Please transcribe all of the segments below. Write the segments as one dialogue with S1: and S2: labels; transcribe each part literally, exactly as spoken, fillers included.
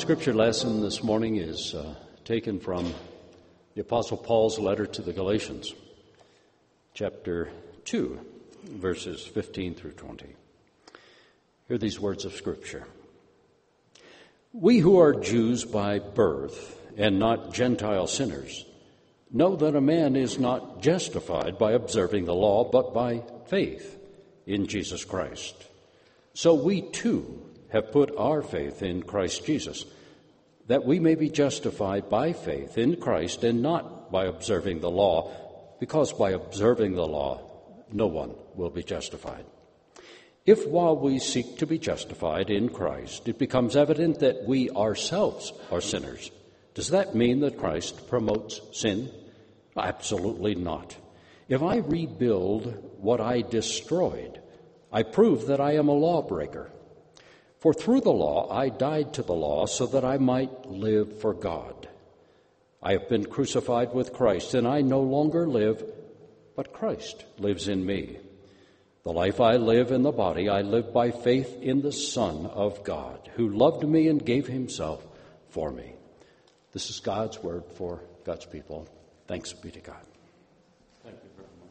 S1: scripture lesson this morning is uh, taken from the Apostle Paul's letter to the Galatians, chapter two, verses fifteen through twenty. Hear these words of scripture. We who are Jews by birth and not Gentile sinners know that a man is not justified by observing the law, but by faith in Jesus Christ. So we too have put our faith in Christ Jesus, that we may be justified by faith in Christ and not by observing the law, because by observing the law, no one will be justified. If while we seek to be justified in Christ, it becomes evident that we ourselves are sinners, does that mean that Christ promotes sin? Absolutely not. If I rebuild what I destroyed, I prove that I am a lawbreaker. For through the law I died to the law so that I might live for God. I have been crucified with Christ, and I no longer live, but Christ lives in me. The life I live in the body, I live by faith in the Son of God, who loved me and gave himself for me. This is God's word for God's people. Thanks be to God.
S2: Thank you very much.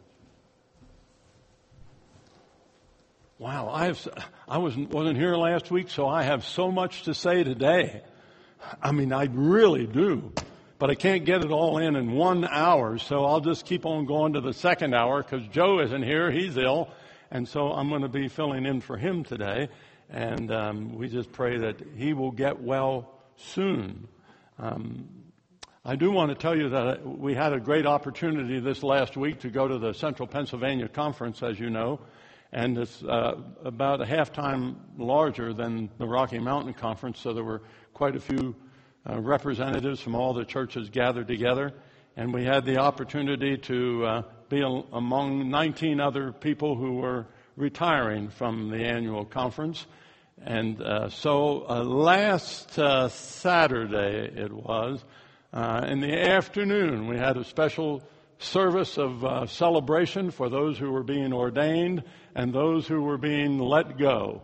S2: Wow, I have, I wasn't, wasn't here last week, so I have so much to say today. I mean, I really do. But I can't get it all in in one hour, so I'll just keep on going to the second hour because Joe isn't here. He's ill. And so I'm going to be filling in for him today. And um, we just pray that he will get well soon. Um, I do want to tell you that we had a great opportunity this last week to go to the Central Pennsylvania Conference, as you know. And it's uh, about a half time larger than the Rocky Mountain Conference, so there were quite a few uh, representatives from all the churches gathered together. And we had the opportunity to uh, be a- among nineteen other people who were retiring from the annual conference. And uh, so uh, last uh, Saturday it was, uh, in the afternoon, we had a special service of uh, celebration for those who were being ordained and those who were being let go.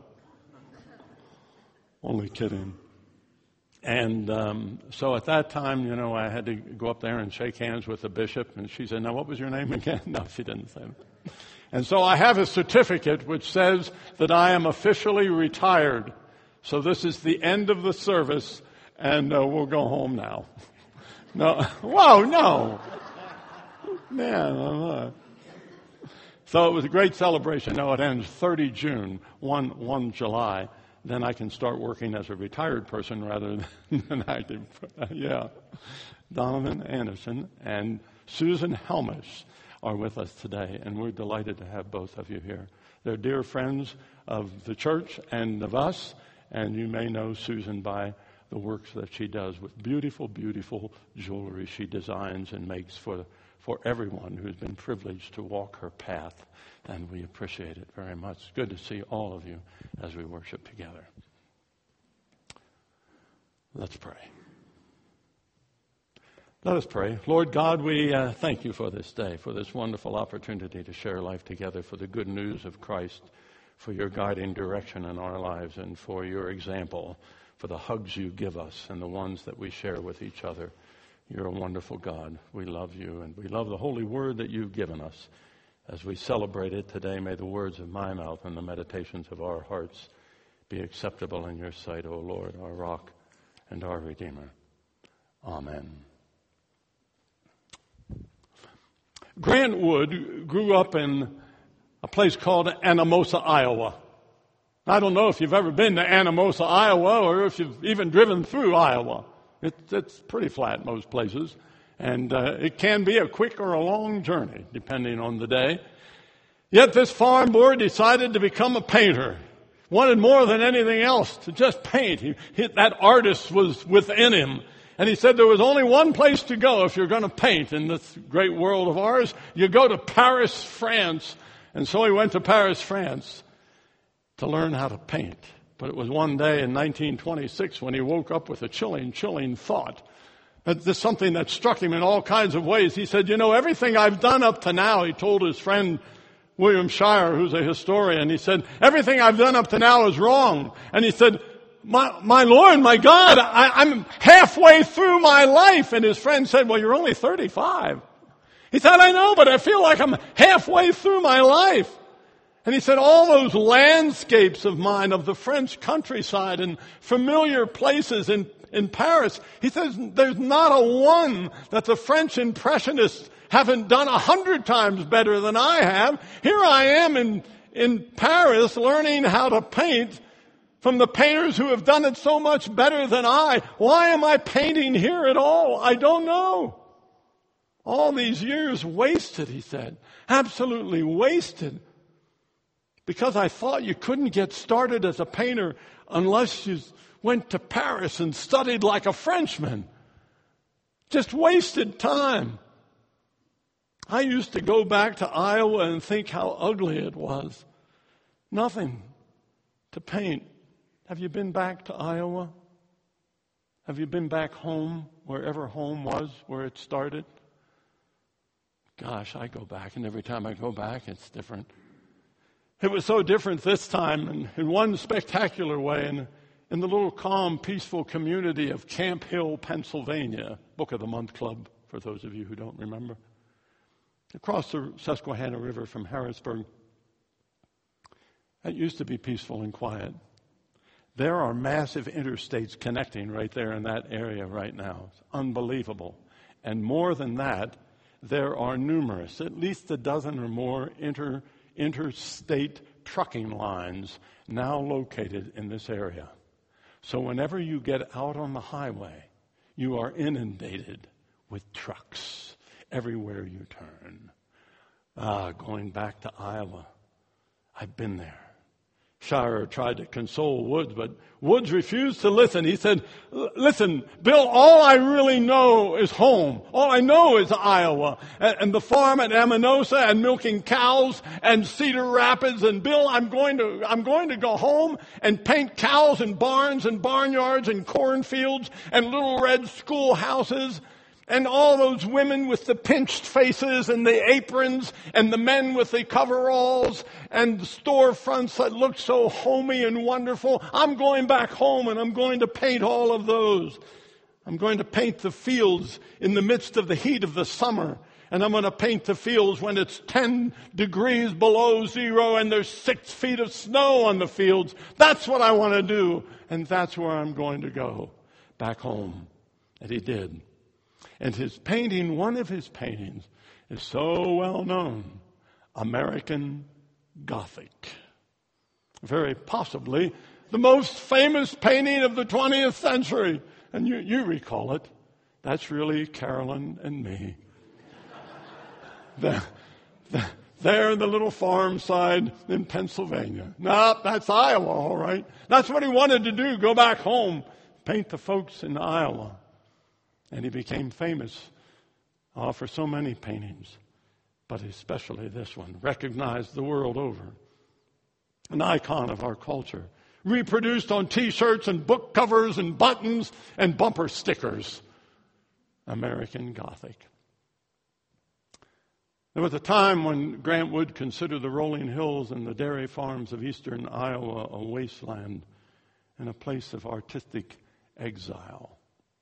S2: Only kidding. And um, so at that time, you know, I had to go up there and shake hands with the bishop. And she said, now, what was your name again? No, she didn't say that. And so I have a certificate which says that I am officially retired. So this is the end of the service, and uh, we'll go home now. No, whoa, no. Man, I'm not. So it was a great celebration. No, it ends thirtieth of June, first of July. Then I can start working as a retired person rather than active. Yeah. Donovan Anderson and Susan Helmish are with us today, and we're delighted to have both of you here. They're dear friends of the church and of us, and you may know Susan by the works that she does with beautiful, beautiful jewelry she designs and makes for for everyone who's been privileged to walk her path, and we appreciate it very much. It's good to see all of you as we worship together. Let's pray. Let us pray. Lord God, we uh, thank you for this day, for this wonderful opportunity to share life together, for the good news of Christ, for your guiding direction in our lives, and for your example, for the hugs you give us and the ones that we share with each other. You're a wonderful God. We love you, and we love the holy word that you've given us. As we celebrate it today, may the words of my mouth and the meditations of our hearts be acceptable in your sight, O Lord, our rock and our Redeemer. Amen. Grant Wood grew up in a place called Anamosa, Iowa. I don't know if you've ever been to Anamosa, Iowa, or if you've even driven through Iowa. It, it's pretty flat most places, and uh, it can be a quick or a long journey, depending on the day. Yet this farm boy decided to become a painter. Wanted more than anything else to just paint. He, he, that artist was within him. And he said there was only one place to go if you're going to paint in this great world of ours. You go to Paris, France. And so he went to Paris, France to learn how to paint. But it was one day in nineteen twenty-six when he woke up with a chilling, chilling thought. There's something that struck him in all kinds of ways. He said, you know, everything I've done up to now, he told his friend William Shire, who's a historian, he said, everything I've done up to now is wrong. And he said, my, my Lord, my God, I, I'm halfway through my life. And his friend said, well, you're only thirty-five. He said, I know, but I feel like I'm halfway through my life. And he said, all those landscapes of mine, of the French countryside and familiar places in, in Paris, he says, there's not a one that the French impressionists haven't done a hundred times better than I have. Here I am in, in Paris learning how to paint from the painters who have done it so much better than I. Why am I painting here at all? I don't know. All these years wasted, he said. Absolutely wasted. Because I thought you couldn't get started as a painter unless you went to Paris and studied like a Frenchman. Just wasted time. I used to go back to Iowa and think how ugly it was. Nothing to paint. Have you been back to Iowa? Have you been back home, wherever home was, where it started? Gosh, I go back, and every time I go back, it's different. It was so different this time, and in one spectacular way, in, in the little calm, peaceful community of Camp Hill, Pennsylvania, Book of the Month Club, for those of you who don't remember. Across the Susquehanna River from Harrisburg. It used to be peaceful and quiet. There are massive interstates connecting right there in that area right now. It's unbelievable. And more than that, there are numerous, at least a dozen or more inter, interstate trucking lines now located in this area. So whenever you get out on the highway, you are inundated with trucks everywhere you turn. Ah, going back to Iowa, I've been there. Shirer tried to console Woods, but Woods refused to listen. He said, listen, Bill, all I really know is home. All I know is Iowa and, and the farm at Aminosa and milking cows and Cedar Rapids. And Bill, I'm going to, I'm going to go home and paint cows and barns and barnyards and cornfields and little red schoolhouses. And all those women with the pinched faces and the aprons and the men with the coveralls and the storefronts that look so homey and wonderful. I'm going back home and I'm going to paint all of those. I'm going to paint the fields in the midst of the heat of the summer. And I'm going to paint the fields when it's ten degrees below zero and there's six feet of snow on the fields. That's what I want to do. And that's where I'm going to go, back home. And he did. And his painting, one of his paintings, is so well known, American Gothic. Very possibly the most famous painting of the twentieth century. And you, you recall it. That's really Carolyn and me. the, the, there in the little farm side in Pennsylvania. No, that's Iowa, all right. That's what he wanted to do, go back home, paint the folks in Iowa. And he became famous uh, for so many paintings, but especially this one, recognized the world over. An icon of our culture, reproduced on T-shirts and book covers and buttons and bumper stickers. American Gothic. There was a time when Grant Wood considered the rolling hills and the dairy farms of eastern Iowa a wasteland and a place of artistic exile.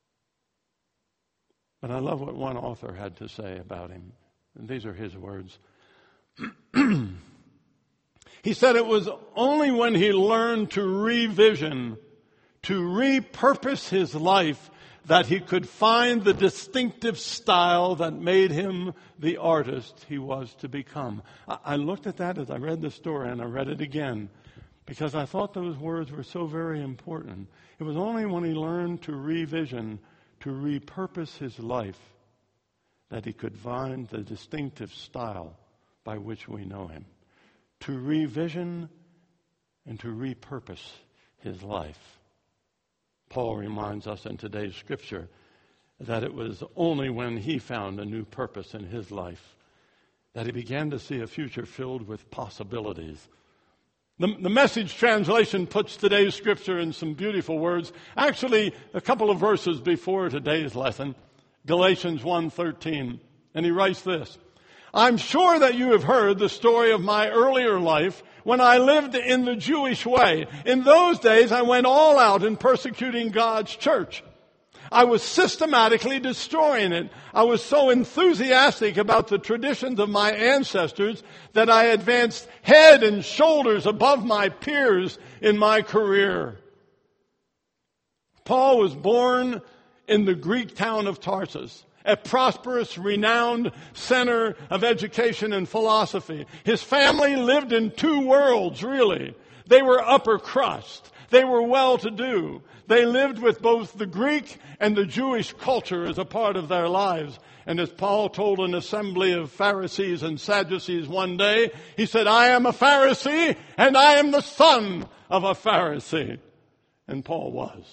S2: But I love what one author had to say about him. And these are his words. He said it was only when he learned to revision, to repurpose his life, that he could find the distinctive style that made him the artist he was to become. I looked at that as I read the story, and I read it again, because I thought those words were so very important. It was only when he learned to revision, to repurpose his life, that he could find the distinctive style by which we know him. To revision and to repurpose his life. Paul reminds us in today's scripture that it was only when he found a new purpose in his life that he began to see a future filled with possibilities. The, the Message translation puts today's scripture in some beautiful words. Actually, a couple of verses before today's lesson, Galatians one thirteen. And he writes this: I'm sure that you have heard the story of my earlier life when I lived in the Jewish way. In those days, I went all out in persecuting God's church. I was systematically destroying it. I was so enthusiastic about the traditions of my ancestors that I advanced head and shoulders above my peers in my career. Paul was born in the Greek town of Tarsus, a prosperous, renowned center of education and philosophy. His family lived in two worlds, really. They were upper crust. They were well-to-do. They lived with both the Greek and the Jewish culture as a part of their lives. And as Paul told an assembly of Pharisees and Sadducees one day, he said, I am a Pharisee and I am the son of a Pharisee. And Paul was.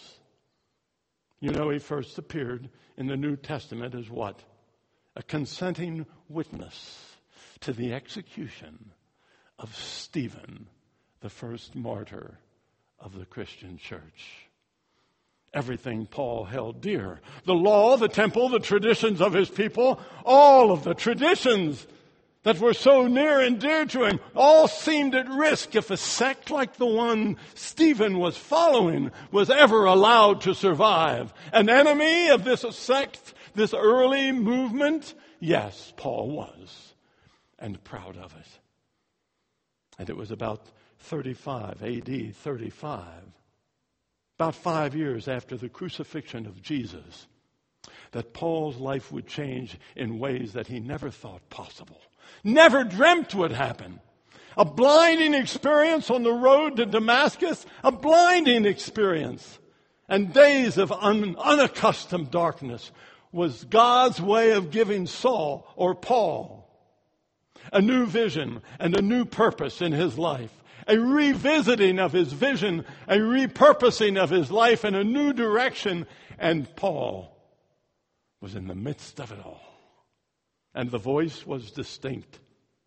S2: You know, he first appeared in the New Testament as what? A consenting witness to the execution of Stephen, the first martyr of the Christian church. Everything Paul held dear. The law, the temple, the traditions of his people, all of the traditions that were so near and dear to him, all seemed at risk if a sect like the one Stephen was following was ever allowed to survive. An enemy of this sect, this early movement? Yes, Paul was, and proud of it. And it was about thirty-five, A D thirty-five, about five years after the crucifixion of Jesus, that Paul's life would change in ways that he never thought possible, never dreamt would happen. A blinding experience on the road to Damascus, a blinding experience. And days of un- unaccustomed darkness was God's way of giving Saul, or Paul, a new vision and a new purpose in his life. A revisiting of his vision, a repurposing of his life in a new direction. And Paul was in the midst of it all. And the voice was distinct.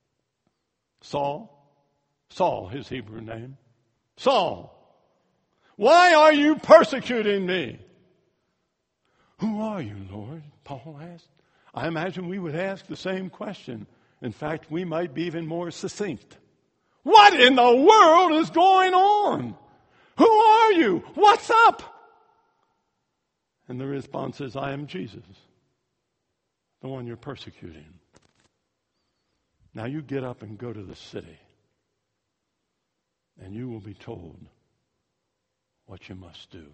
S2: Saul, Saul, his Hebrew name. Saul, why are you persecuting me? Who are you, Lord? Paul asked. I imagine we would ask the same question. In fact, we might be even more succinct. What in the world is going on? Who are you? What's up? And the response is, I am Jesus, the one you're persecuting. Now you get up and go to the city, and you will be told what you must do.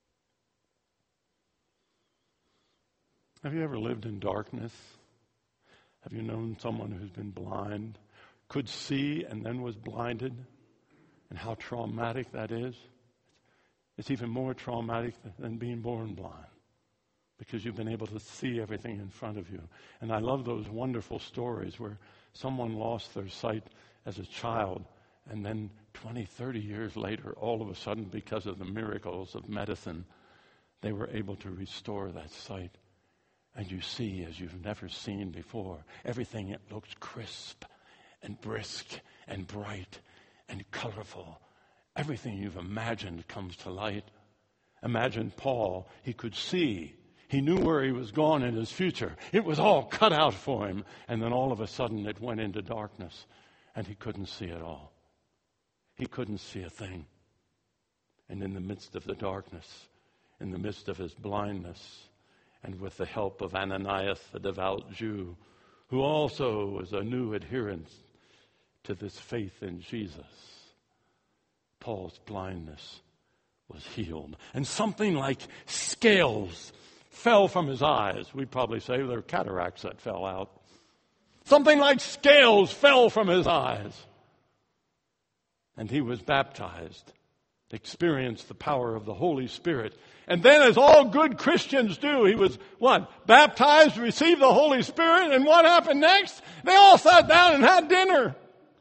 S2: Have you ever lived in darkness? Have you known someone who's been blind, could see and then was blinded, and how traumatic that is? It's even more traumatic than being born blind, because you've been able to see everything in front of you. And I love those wonderful stories where someone lost their sight as a child, and then twenty, thirty years later, all of a sudden, because of the miracles of medicine, they were able to restore that sight. And you see as you've never seen before. Everything, it looks crisp and brisk and bright and colorful. Everything you've imagined comes to light. Imagine Paul, he could see. He knew where he was going in his future. It was all cut out for him. And then all of a sudden it went into darkness and he couldn't see it all. He couldn't see a thing. And in the midst of the darkness, in the midst of his blindness, and with the help of Ananias, a devout Jew, who also was a new adherent to this faith in Jesus, Paul's blindness was healed. And something like scales fell from his eyes. We'd probably say there were cataracts that fell out. Something like scales fell from his eyes. And he was baptized, experienced the power of the Holy Spirit. And then, as all good Christians do, he was, what? Baptized, received the Holy Spirit, and what happened next? They all sat down and had dinner.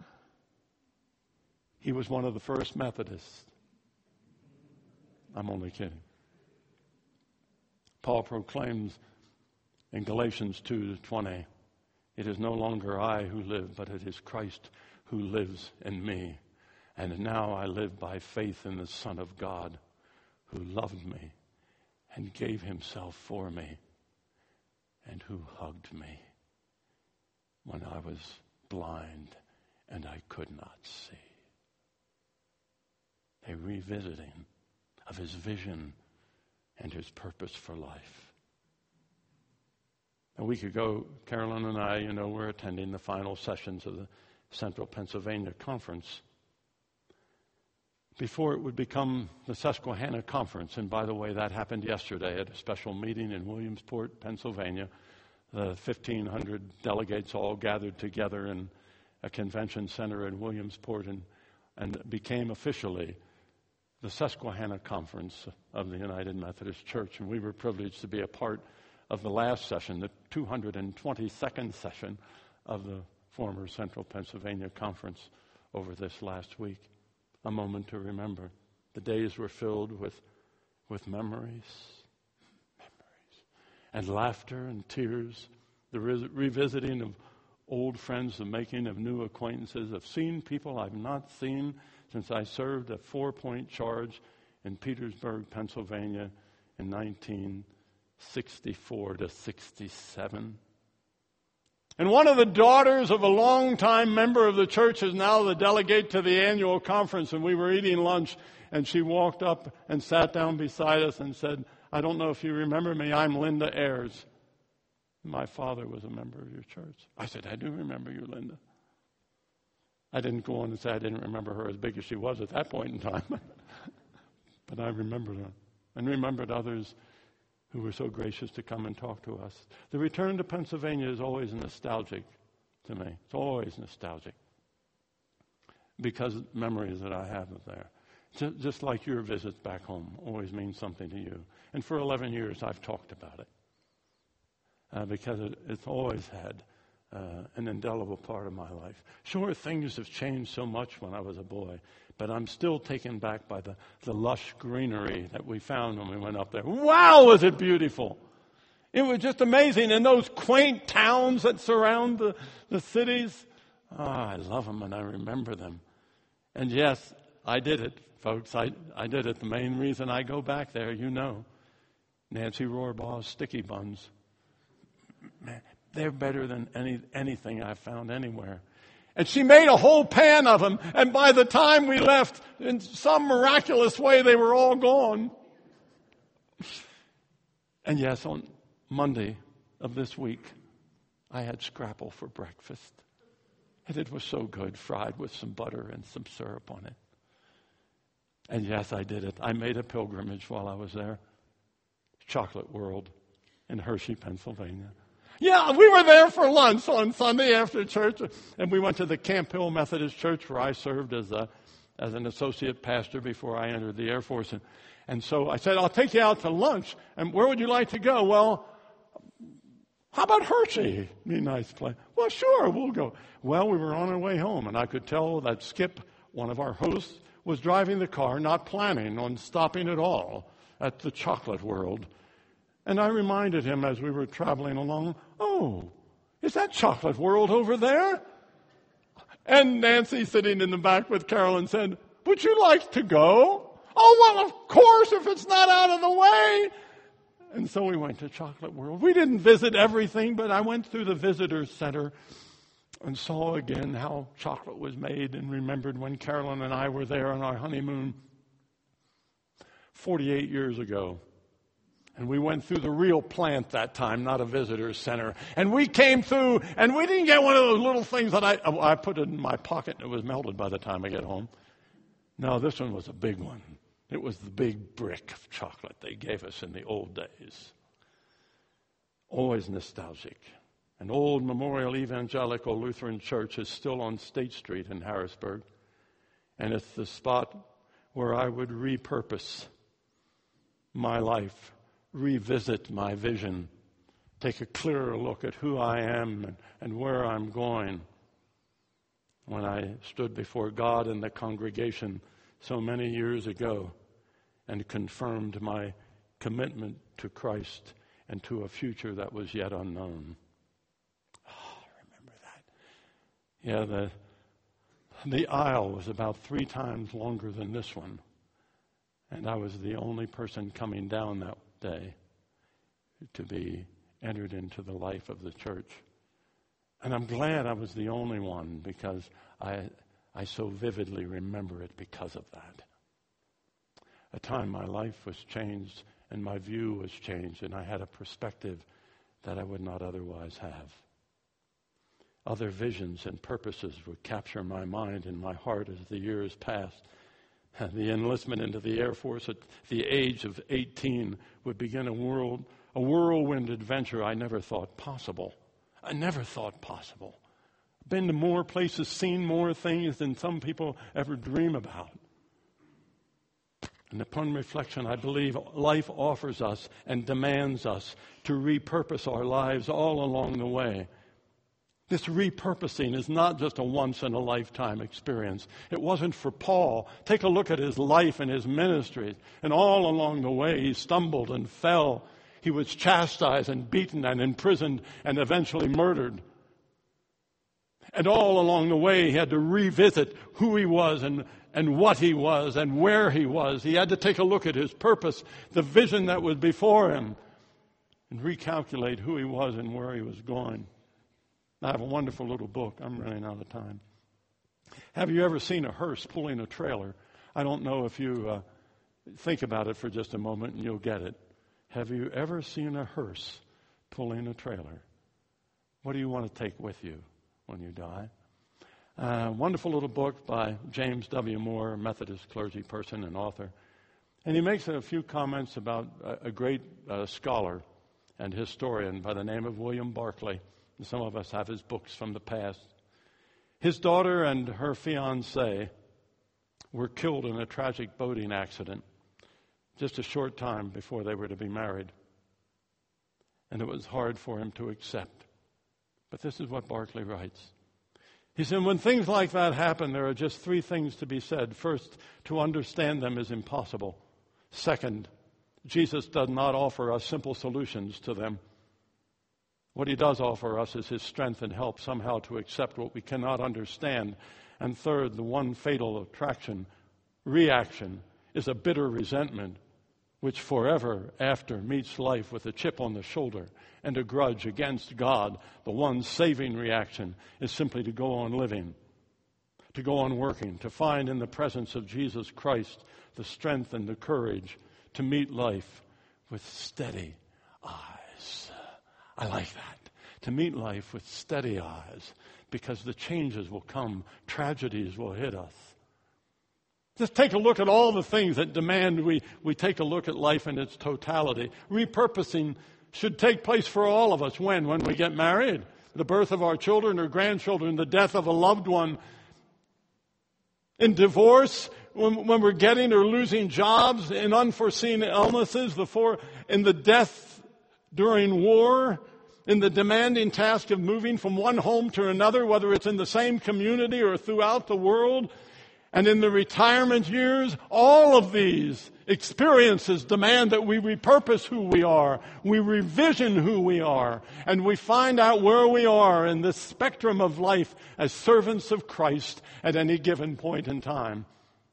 S2: He was one of the first Methodists. I'm only kidding. Paul proclaims in Galatians two twenty, it is no longer I who live, but it is Christ who lives in me. And now I live by faith in the Son of God, who loved me and gave himself for me, and who hugged me when I was blind and I could not see. a revisiting of his vision and his purpose for life. A week ago, Carolyn and I, you know, were attending the final sessions of the Central Pennsylvania Conference before it would become the Susquehanna Conference. And by the way, that happened yesterday at a special meeting in Williamsport, Pennsylvania. The fifteen hundred delegates all gathered together in a convention center in Williamsport and, and became officially the Susquehanna Conference of the United Methodist Church. And we were privileged to be a part of the last session, the two hundred twenty-second session of the former Central Pennsylvania Conference over this last week. A moment to remember. The days were filled with, with memories, memories, and laughter and tears, the re- revisiting of old friends, the making of new acquaintances, of seeing people I've not seen since I served a four-point charge in Petersburg, Pennsylvania in nineteen sixty-four to sixty-seven. And one of the daughters of a longtime member of the church is now the delegate to the annual conference, and we were eating lunch, and she walked up and sat down beside us and said, "I don't know if you remember me, I'm Linda Ayers. My father was a member of your church." I said, "I do remember you, Linda." I didn't go on and say I didn't remember her as big as she was at that point in time. But I remembered her and remembered others who were so gracious to come and talk to us. The return to Pennsylvania is always nostalgic to me. It's always nostalgic because memories that I have of there. Just like your visits back home always mean something to you. And for eleven years I've talked about it uh, because it, it's always had uh, an indelible part of my life. Sure, things have changed so much when I was a boy, but I'm still taken back by the, the lush greenery that we found when we went up there. Wow, was it beautiful! It was just amazing. And those quaint towns that surround the, the cities, oh, I love them and I remember them. And yes, I did it, folks. I, I did it. The main reason I go back there, you know, Nancy Rohrbaugh's sticky buns. Man, they're better than any anything I've found anywhere. And she made a whole pan of them, and by the time we left, in some miraculous way, they were all gone. And yes, on Monday of this week, I had scrapple for breakfast. And it was so good, fried with some butter and some syrup on it. And yes, I did it. I made a pilgrimage while I was there. Chocolate World in Hershey, Pennsylvania. Yeah, we were there for lunch on Sunday after church, and we went to the Camp Hill Methodist Church where I served as a as an associate pastor before I entered the Air Force. And, and so I said, "I'll take you out to lunch. And where would you like to go?" "Well, how about Hershey? Be a nice place." "Well, sure, we'll go." Well, we were on our way home, and I could tell that Skip, one of our hosts, was driving the car, not planning on stopping at all at the Chocolate World. And I reminded him as we were traveling along, "Oh, is that Chocolate World over there?" And Nancy, sitting in the back with Carolyn, said, "Would you like to go?" "Oh, well, of course, if it's not out of the way." And so we went to Chocolate World. We didn't visit everything, but I went through the visitor center and saw again how chocolate was made and remembered when Carolyn and I were there on our honeymoon forty-eight years ago. And we went through the real plant that time, not a visitor center. And we came through, and we didn't get one of those little things that I I put it in my pocket, and it was melted by the time I get home. No, this one was a big one. It was the big brick of chocolate they gave us in the old days. Always nostalgic. An old Memorial Evangelical Lutheran church is still on State Street in Harrisburg, and it's the spot where I would repurpose my life, revisit my vision, take a clearer look at who I am and, and where I'm going. When I stood before God and the congregation so many years ago and confirmed my commitment to Christ and to a future that was yet unknown. Oh, I remember that. Yeah, the, the aisle was about three times longer than this one. And I was the only person coming down that day to be entered into the life of the church. And I'm glad I was the only one because I I so vividly remember it because of that. a time my life was changed and my view was changed, and I had a perspective that I would not otherwise have. Other visions and purposes would capture my mind and my heart as the years passed. The enlistment into the Air Force at the age of eighteen would begin a world, a whirlwind adventure I never thought possible. I never thought possible. Been to more places, seen more things than some people ever dream about. And upon reflection, I believe life offers us and demands us to repurpose our lives all along the way. This repurposing is not just a once-in-a-lifetime experience. It wasn't for Paul. Take a look at his life and his ministry. And all along the way, he stumbled and fell. He was chastised and beaten and imprisoned and eventually murdered. And all along the way, he had to revisit who he was and, and what he was and where he was. He had to take a look at his purpose, the vision that was before him, and recalculate who he was and where he was going. I have a wonderful little book. I'm running out of time. Have you ever seen a hearse pulling a trailer? I don't know if you uh, think about it for just a moment and you'll get it. Have you ever seen a hearse pulling a trailer? What do you want to take with you when you die? A uh, wonderful little book by James W. Moore, a Methodist clergy person and author. And he makes a few comments about a, a great uh, scholar and historian by the name of William Barclay. Some of us have his books from the past. His daughter and her fiancé were killed in a tragic boating accident just a short time before they were to be married. And it was hard for him to accept. But this is what Barclay writes. He said, when things like that happen, there are just three things to be said. First, to understand them is impossible. Second, Jesus does not offer us simple solutions to them. What he does offer us is his strength and help somehow to accept what we cannot understand. And third, the one fatal attraction, reaction, is a bitter resentment, which forever after meets life with a chip on the shoulder and a grudge against God. The one saving reaction is simply to go on living, to go on working, to find in the presence of Jesus Christ the strength and the courage to meet life with steady eyes. I like that. To meet life with steady eyes, because the changes will come, tragedies will hit us. Just take a look at all the things that demand we, we take a look at life in its totality. Repurposing should take place for all of us. When? When we get married, the birth of our children or grandchildren, the death of a loved one. In divorce, when, when we're getting or losing jobs, in unforeseen illnesses, the four, in the death during war, in the demanding task of moving from one home to another, whether it's in the same community or throughout the world, and in the retirement years, all of these experiences demand that we repurpose who we are, we revision who we are, and we find out where we are in this spectrum of life as servants of Christ at any given point in time.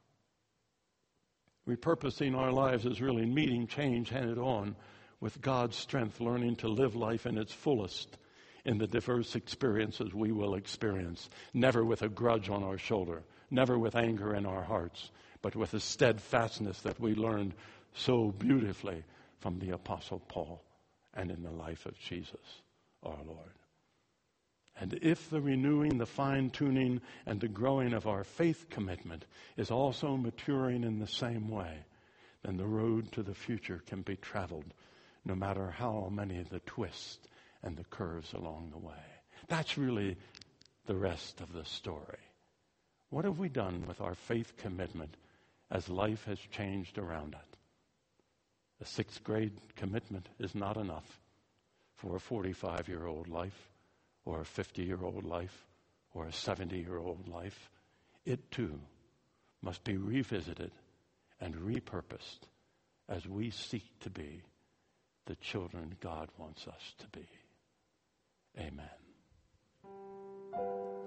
S2: Repurposing our lives is really meeting change head on with God's strength, learning to live life in its fullest in the diverse experiences we will experience, never with a grudge on our shoulder, never with anger in our hearts, but with a steadfastness that we learned so beautifully from the Apostle Paul and in the life of Jesus, our Lord. And if the renewing, the fine-tuning, and the growing of our faith commitment is also maturing in the same way, then the road to the future can be traveled no matter how many of the twists and the curves along the way. That's really the rest of the story. What have we done with our faith commitment as life has changed around it? A sixth grade commitment is not enough for a forty-five-year-old life or a fifty-year-old life or a seventy-year-old life. It too must be revisited and repurposed as we seek to be the children God wants us to be. Amen.